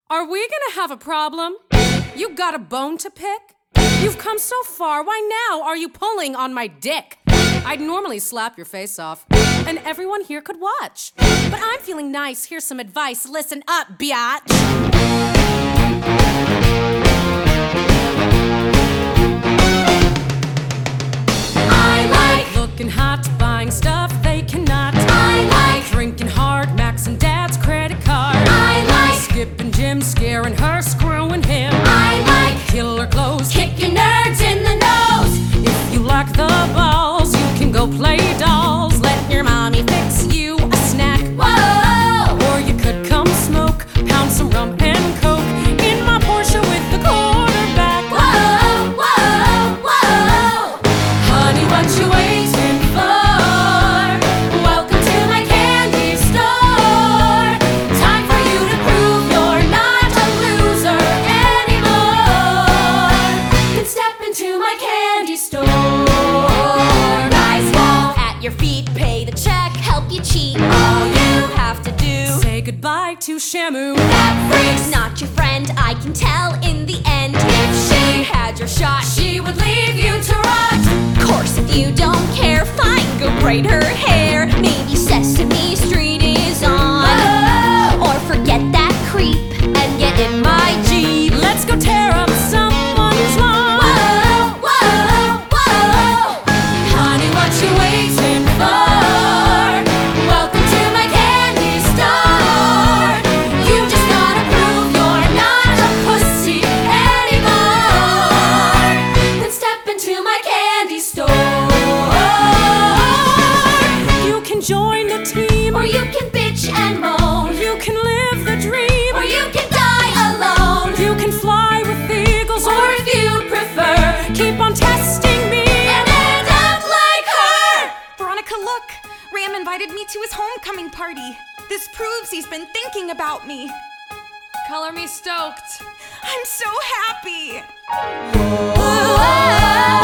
Are we gonna have a problem? You got a bone to pick? You've come so far, why now are you pulling on my dick? I'd normally slap your face off, and everyone here could watch. But I'm feeling nice, here's some advice, listen up, biatch. I like looking hot, buying stuff they cannot. I like drinking hard, maxing dad's credit card. I like skipping gym, scaring her, screwing him. I like killer clothes, kicking nerds in the nose. If you like the balls, you can go play dolls. Let your mommy fix you a snack. Whoa! Or you could come smoke, pound some rum and coke in my Porsche with the quarterback. Whoa, whoa, whoa! Honey, what you waiting for? Welcome to my candy store. Time for you to prove you're not a loser anymore. Then step into my candy store. Guys fall at your feet, pay the check, help you cheat. All you have to do, say goodbye to Shamu. That freak's not your friend, I can tell in the end. If she had your shot, she would leave you to rot. Course, if you don't care, fine, go braid her hair. Maybe Sesame Street is on. Or forget that creep and get in my Jeep. Let's go tear up someone's lawn. Whoa, whoa, whoa. Honey, what you waiting for? Welcome to my candy store. You just gotta prove you're not a pussy anymore. Then step into my candy store. You can join the team, or you can bitch and moan. You can live the dream, or you can die alone. You can fly with eagles, or if you prefer, keep on testing me and end up like her. Veronica, look! Ram invited me to his homecoming party. This proves he's been thinking about me. Color me stoked. I'm so happy! Whoa.